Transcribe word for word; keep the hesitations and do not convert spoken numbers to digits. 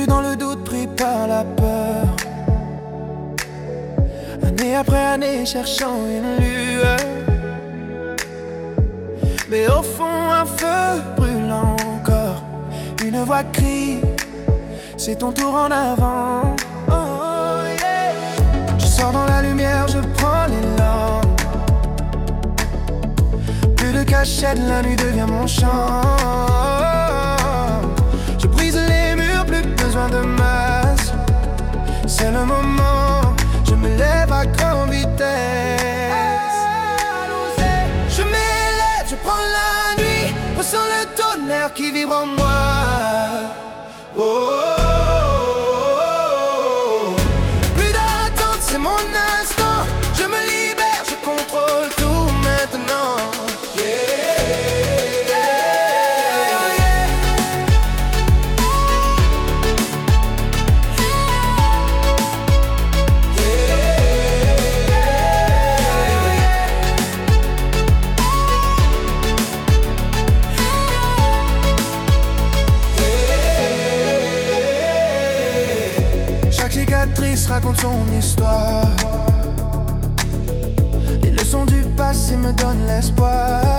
Perdu dans le doute, pris par la peur. Année après année, cherchant une lueur. Mais au fond, un feu brûlant encore. Une voix crie, c'est ton tour en avant. Oh yeah. Je sors dans la lumière, je prends l'élan. Plus de cachette, la nuit devient mon chant. Je brise les murs, plus besoin de masse. C'est le moment, je me lève à grande vitesse. Je m'élève, je prends la nuit, ressens le tonnerre qui vibre en moi. Oh, oh, oh, oh. Plus d'attente, c'est mon instant. Je me libère, je contrôle tout maintenant. Cicatrice raconte son histoire. Les leçons du passé me donnent l'espoir.